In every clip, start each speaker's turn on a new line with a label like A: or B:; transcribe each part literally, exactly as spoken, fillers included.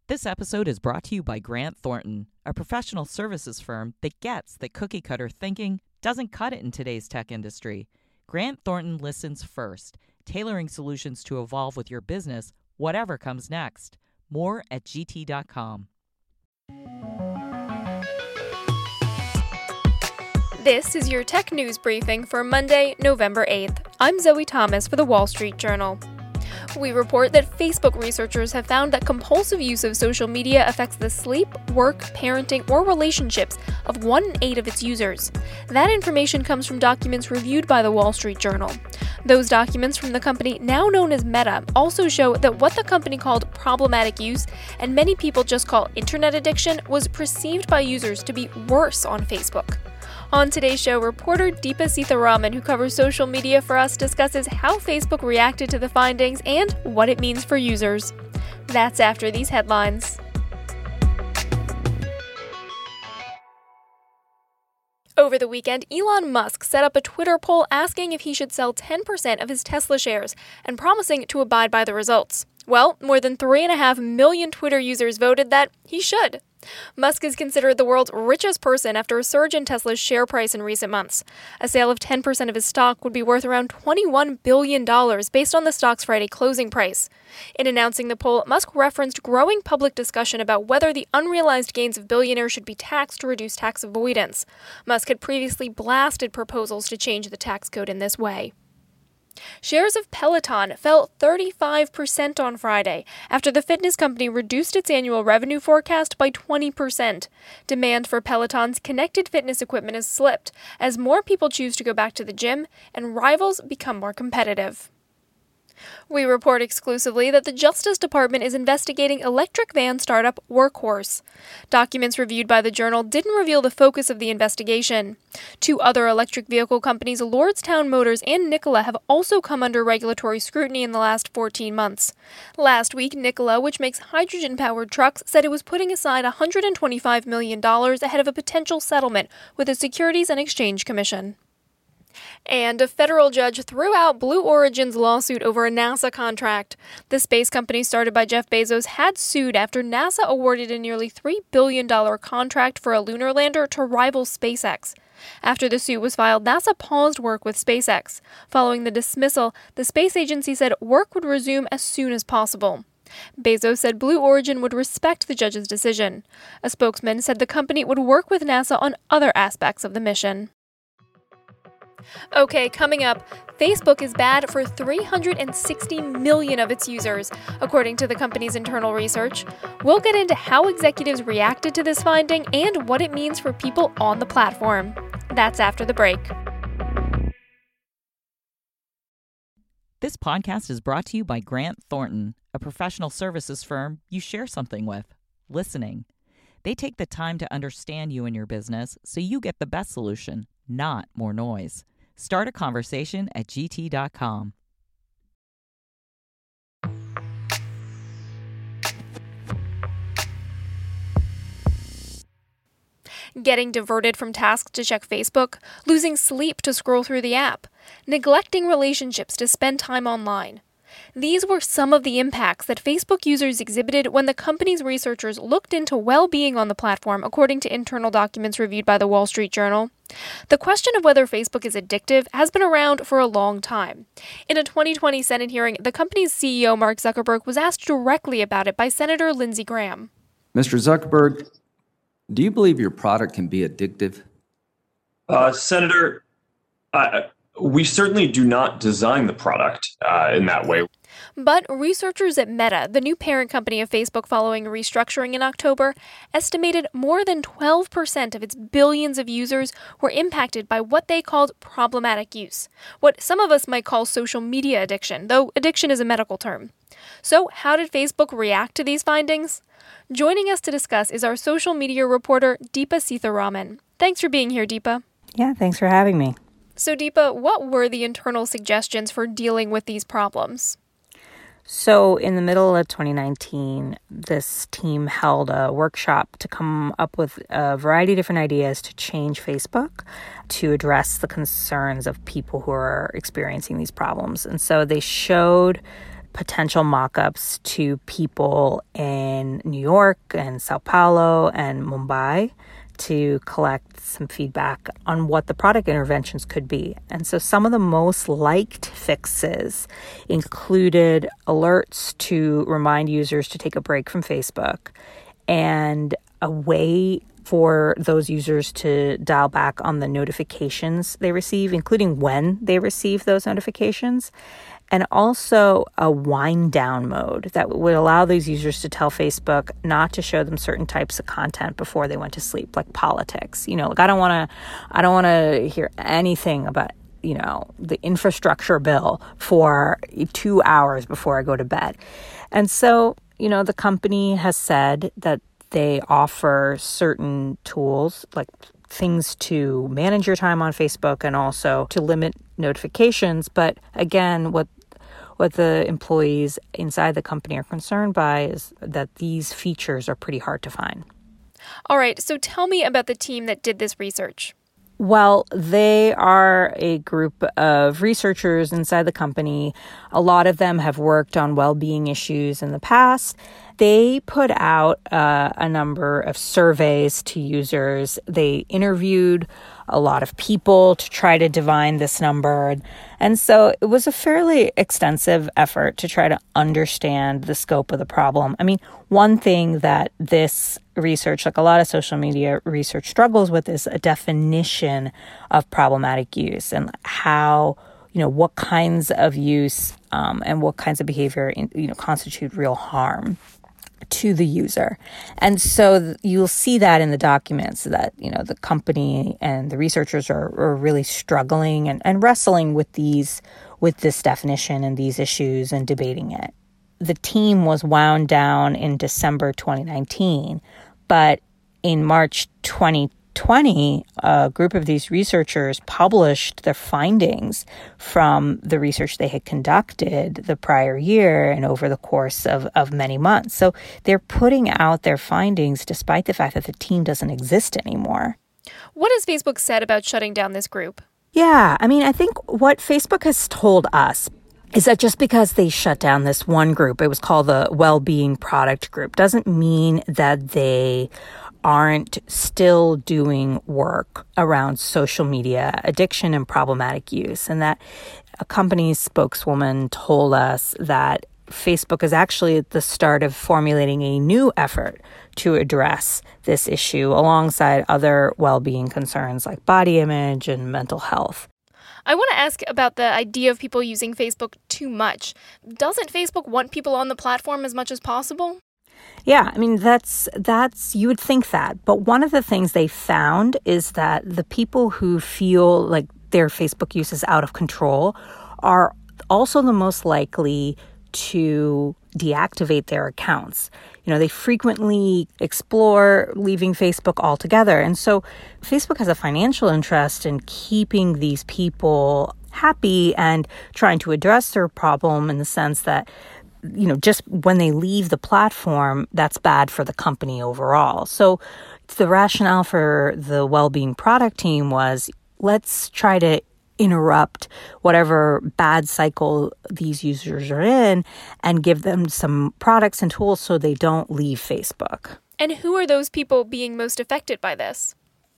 A: This episode is brought to you by Grant Thornton, a professional services firm that gets that cookie-cutter thinking doesn't cut it in today's tech industry. Grant Thornton listens first, tailoring solutions to evolve with your business, whatever comes next. More at G T dot com.
B: This is your tech news briefing for Monday, November eighth. I'm Zoe Thomas for The Wall Street Journal. We report that Facebook researchers have found that compulsive use of social media affects the sleep, work, parenting, or relationships of one in eight of its users. That information comes from documents reviewed by The Wall Street Journal. Those documents from the company now known as Meta also show that what the company called problematic use, and many people just call internet addiction, was perceived by users to be worse on Facebook. On today's show, reporter Deepa Seetharaman, who covers social media for us, discusses how Facebook reacted to the findings and what it means for users. That's after these headlines. Over the weekend, Elon Musk set up a Twitter poll asking if he should sell ten percent of his Tesla shares and promising to abide by the results. Well, more than three point five million Twitter users voted that he should. Musk is considered the world's richest person after a surge in Tesla's share price in recent months. A sale of ten percent of his stock would be worth around twenty-one billion dollars based on the stock's Friday closing price. In announcing the poll, Musk referenced growing public discussion about whether the unrealized gains of billionaires should be taxed to reduce tax avoidance. Musk had previously blasted proposals to change the tax code in this way. Shares of Peloton fell thirty-five percent on Friday after the fitness company reduced its annual revenue forecast by twenty percent. Demand for Peloton's connected fitness equipment has slipped as more people choose to go back to the gym and rivals become more competitive. We report exclusively that the Justice Department is investigating electric van startup Workhorse. Documents reviewed by the Journal didn't reveal the focus of the investigation. Two other electric vehicle companies, Lordstown Motors and Nikola, have also come under regulatory scrutiny in the last fourteen months. Last week, Nikola, which makes hydrogen-powered trucks, said it was putting aside one hundred twenty-five million dollars ahead of a potential settlement with the Securities and Exchange Commission. And a federal judge threw out Blue Origin's lawsuit over a NASA contract. The space company started by Jeff Bezos had sued after NASA awarded a nearly three billion dollars contract for a lunar lander to rival SpaceX. After the suit was filed, NASA paused work with SpaceX. Following the dismissal, the space agency said work would resume as soon as possible. Bezos said Blue Origin would respect the judge's decision. A spokesman said the company would work with NASA on other aspects of the mission. Okay, coming up, Facebook is bad for three hundred sixty million of its users, according to the company's internal research. We'll get into how executives reacted to this finding and what it means for people on the platform. That's after the break.
A: This podcast is brought to you by Grant Thornton, a professional services firm you share something with, listening. They take the time to understand you and your business so you get the best solution, not more noise. Start a conversation at G T dot com.
B: Getting diverted from tasks to check Facebook, losing sleep to scroll through the app, neglecting relationships to spend time online. These were some of the impacts that Facebook users exhibited when the company's researchers looked into well-being on the platform, according to internal documents reviewed by The Wall Street Journal. The question of whether Facebook is addictive has been around for a long time. In a twenty twenty Senate hearing, the company's C E O, Mark Zuckerberg, was asked directly about it by Senator Lindsey Graham.
C: Mister Zuckerberg, do you believe your product can be addictive?
D: Uh, Senator, I... We certainly do not design the product uh, in that way.
B: But researchers at Meta, the new parent company of Facebook following restructuring in October, estimated more than twelve percent of its billions of users were impacted by what they called problematic use, what some of us might call social media addiction, though addiction is a medical term. So how did Facebook react to these findings? Joining us to discuss is our social media reporter, Deepa Seetharaman. Thanks for being here, Deepa.
E: Yeah, thanks for having me.
B: So, Deepa, what were the internal suggestions for dealing with these problems?
E: So, in the middle of twenty nineteen, this team held a workshop to come up with a variety of different ideas to change Facebook to address the concerns of people who are experiencing these problems. And so they showed potential mock-ups to people in New York and Sao Paulo and Mumbai to collect some feedback on what the product interventions could be. And so some of the most liked fixes included alerts to remind users to take a break from Facebook and a way for those users to dial back on the notifications they receive, including when they receive those notifications, and also a wind down mode that would allow these users to tell Facebook not to show them certain types of content before they went to sleep, like politics. You know, like I don't want to, I don't want to hear anything about, you know, the infrastructure bill for two hours before I go to bed. And so, you know, the company has said that they offer certain tools, like things to manage your time on Facebook and also to limit notifications. But again, what What the employees inside the company are concerned by is that these features are pretty hard to find.
B: All right, so tell me about the team that did this research.
E: Well, they are a group of researchers inside the company. A lot of them have worked on well-being issues in the past. They put out uh, a number of surveys to users. They interviewed a lot of people to try to divine this number. And so it was a fairly extensive effort to try to understand the scope of the problem. I mean, one thing that this research, like a lot of social media research, struggles with is a definition of problematic use and how, you know, what kinds of use um, and what kinds of behavior, you know, constitute real harm to the user. And so th- you'll see that in the documents that, you know, the company and the researchers are, are really struggling and, and wrestling with these, with this definition and these issues and debating it. The team was wound down in December twenty nineteen, but in March twenty twenty, a group of these researchers published their findings from the research they had conducted the prior year and over the course of, of many months. So they're putting out their findings despite the fact that the team doesn't exist anymore.
B: What has Facebook said about shutting down this group?
E: Yeah, I mean, I think what Facebook has told us is that just because they shut down this one group, it was called the Well-Being Product Group, doesn't mean that they aren't still doing work around social media addiction and problematic use. And that a company's spokeswoman told us that Facebook is actually at the start of formulating a new effort to address this issue alongside other well-being concerns like body image and mental health.
B: I want to ask about the idea of people using Facebook too much. Doesn't Facebook want people on the platform as much as possible?
E: Yeah, I mean, that's, that's, you would think that. But one of the things they found is that the people who feel like their Facebook use is out of control are also the most likely to deactivate their accounts. You know, they frequently explore leaving Facebook altogether. And so Facebook has a financial interest in keeping these people happy and trying to address their problem in the sense that, you know, just when they leave the platform, that's bad for the company overall. So the rationale for the well-being product team was, let's try to interrupt whatever bad cycle these users are in and give them some products and tools so they don't leave Facebook.
B: And who are those people being most affected by this?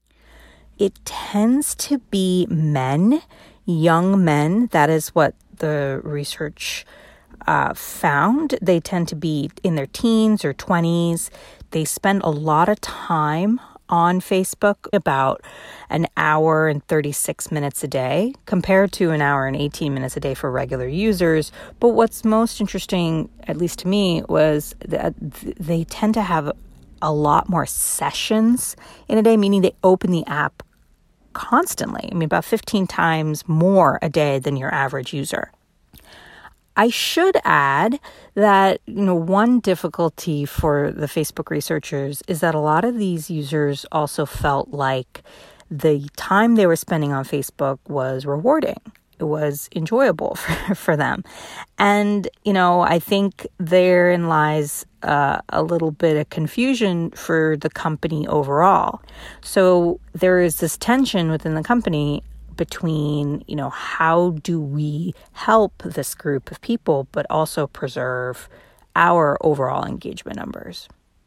E: It tends to be men, young men. That is what the research uh, found. They tend to be in their teens or twenties. They spend a lot of time on Facebook, about an hour and thirty-six minutes a day, compared to an hour and eighteen minutes a day for regular users. But what's most interesting, at least to me, was that they tend to have a lot more sessions in a day, meaning they open the app constantly. I mean, about fifteen times more a day than your average user. I should add that, you know, one difficulty for the Facebook researchers is that a lot of these users also felt like the time they were spending on Facebook was rewarding. It was enjoyable for, for them. And, you know, I think therein lies uh, a little bit of confusion for the company overall. So there is this tension within the company between, you know, how do we help this group of people, but also preserve our overall engagement numbers.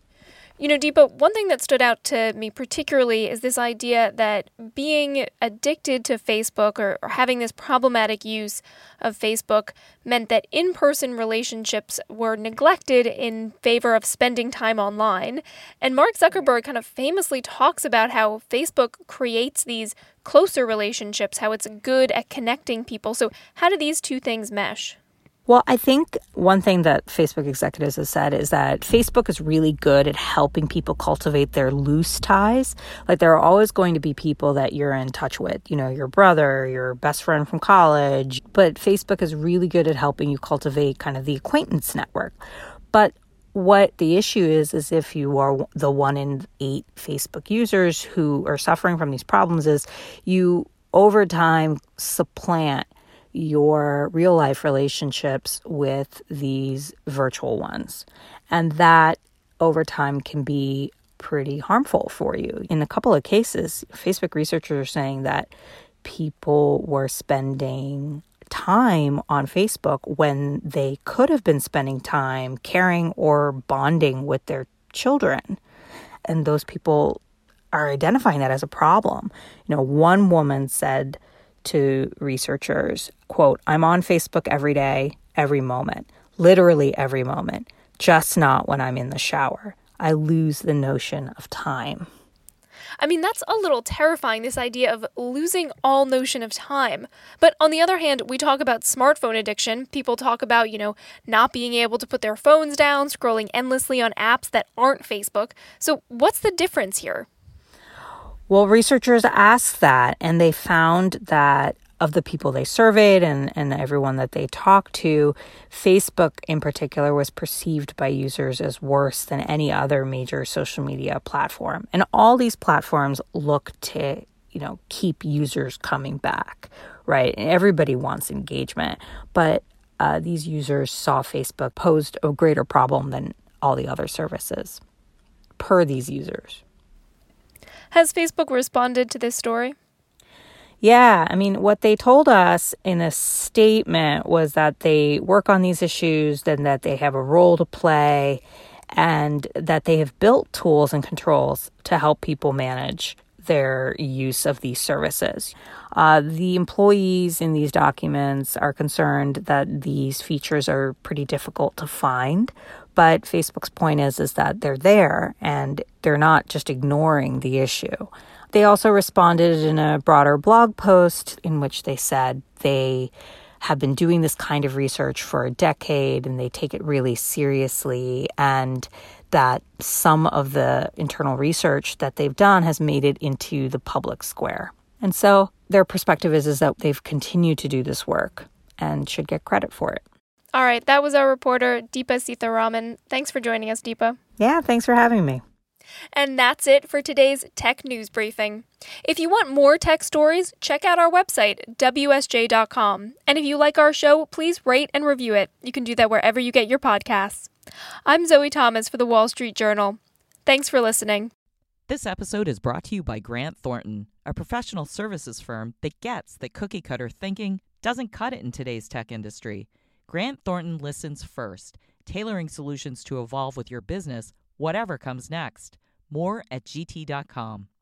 B: You know, Deepa, one thing that stood out to me particularly is this idea that being addicted to Facebook or, or having this problematic use of Facebook meant that in-person relationships were neglected in favor of spending time online. And Mark Zuckerberg kind of famously talks about how Facebook creates these closer relationships, how it's good at connecting people. So how do these two things mesh?
E: Well, I think one thing that Facebook executives have said is that Facebook is really good at helping people cultivate their loose ties. Like, there are always going to be people that you're in touch with, you know, your brother, your best friend from college. But Facebook is really good at helping you cultivate kind of the acquaintance network. But what the issue is, is if you are the one in eight Facebook users who are suffering from these problems, is you over time supplant your real life relationships with these virtual ones. And that over time can be pretty harmful for you. In a couple of cases, Facebook researchers are saying that people were spending time on Facebook when they could have been spending time caring or bonding with their children. And those people are identifying that as a problem. You know, one woman said to researchers, quote, "I'm on Facebook every day, every moment, literally every moment, just not when I'm in the shower. I lose the notion of time."
B: I mean, that's a little terrifying, this idea of losing all notion of time. But on the other hand, we talk about smartphone addiction. People talk about, you know, not being able to put their phones down, scrolling endlessly on apps that aren't Facebook. So what's the difference here?
E: Well, researchers asked that, and they found that of the people they surveyed and, and everyone that they talked to, Facebook in particular was perceived by users as worse than any other major social media platform. And all these platforms look to, you know, keep users coming back, right? And everybody wants engagement, but uh, these users saw Facebook posed a greater problem than all the other services, per these users.
B: Has Facebook responded to this story?
E: Yeah, I mean, what they told us in a statement was that they work on these issues and that they have a role to play and that they have built tools and controls to help people manage their use of these services. Uh, the employees in these documents are concerned that these features are pretty difficult to find, but Facebook's point is, is that they're there and they're not just ignoring the issue. They also responded in a broader blog post in which they said they have been doing this kind of research for a decade and they take it really seriously, and that some of the internal research that they've done has made it into the public square. And so their perspective is, is that they've continued to do this work and should get credit for it.
B: All right, that was our reporter, Deepa Seetharaman. Thanks for joining us, Deepa.
E: Yeah, thanks for having me.
B: And that's it for today's Tech News Briefing. If you want more tech stories, check out our website, W S J dot com. And if you like our show, please rate and review it. You can do that wherever you get your podcasts. I'm Zoe Thomas for The Wall Street Journal. Thanks for listening.
A: This episode is brought to you by Grant Thornton, a professional services firm that gets that cookie-cutter thinking doesn't cut it in today's tech industry. Grant Thornton listens first, tailoring solutions to evolve with your business, whatever comes next. More at G T dot com.